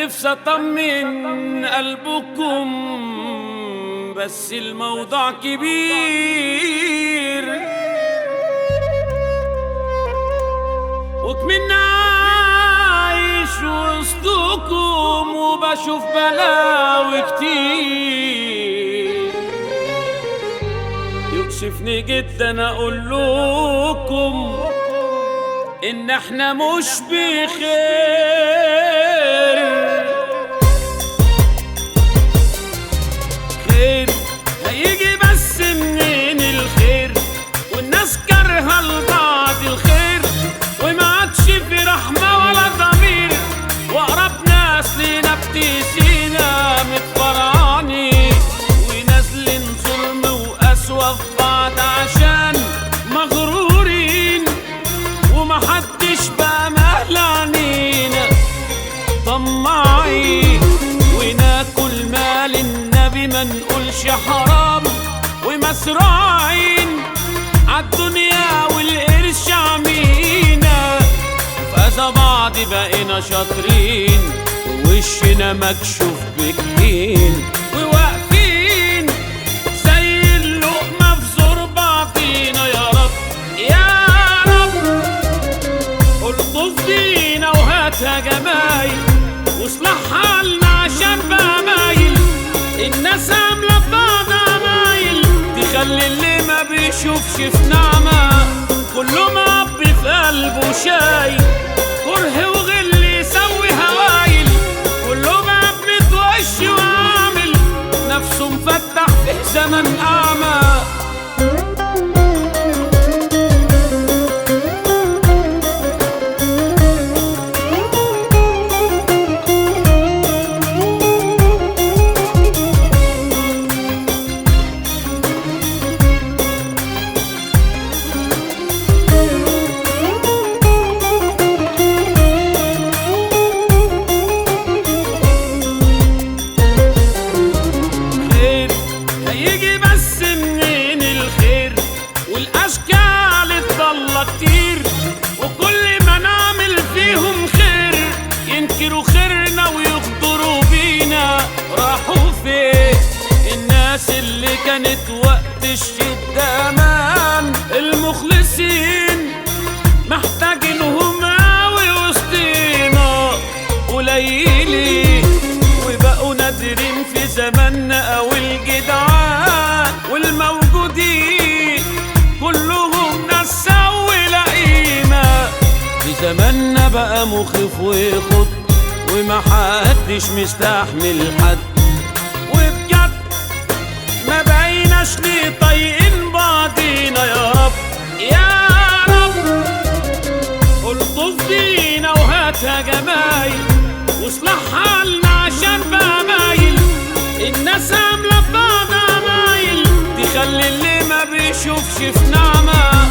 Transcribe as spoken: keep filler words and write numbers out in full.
نفسي اطمن قلبكم بس الموضوع كبير، وكمن عايش وسطكم وبشوف بلاوي كتير. يكشفني جدا اقول لكم ان احنا مش بخير. خير هيجي بس منين الخير والناس كارهه لبعض الخير، وما عادش في رحمه ولا ضمير، واقرب ناس لينا ابتسينا متفرعاني ونازلين ظلم وقسوه في بعض عشان مغرورين، ومحدش بقى مهل عنينا طماعين، وناكل مال النبي ما نقولش حرام، ومسرعين عالدنيا والقرش عمينا، فإذا بعض بقينا شاطرين ووشنا مكشوف بكين، وواقفين زي اللقمة في زور بعضينا. يا رب يا الطف بينا وهاتها جمايل واصلح حالنا عشان بقى مايل، الناس عاملة ببعضها مايل تخلي اللي ما بيشوفش في نعمة كله معبي في قلبه شايل، كره وغل يسوي هوايل، كله بقى بمتوش وعامل نفسه مفتح في زمن أعمى. هيجي بس منين الخير والاشكال الضالة كتير، وكل ما نعمل فيهم خير ينكروا خيرنا ويغدروا بينا. راحوا فين الناس اللي كانت وقت الشدة امان؟ المخلصين محتاجينهم قوي وسطينا قليلين، وبقوا نادرين في زماننا او الجدعان، والموجودين كلهم ناس سوي لقيمة. في زماننا بقى مخيف ويخض ومحدش مستحمل حد، وبجد ما بقيناش ليه طايقين بعضينا. يا رب يا رب الطف بينا وهاتها جمايل واصلح حالنا عشان بقى مايل، الناس عاملة ببعضها مايل تخلي اللي ما بيشوفش في نعمة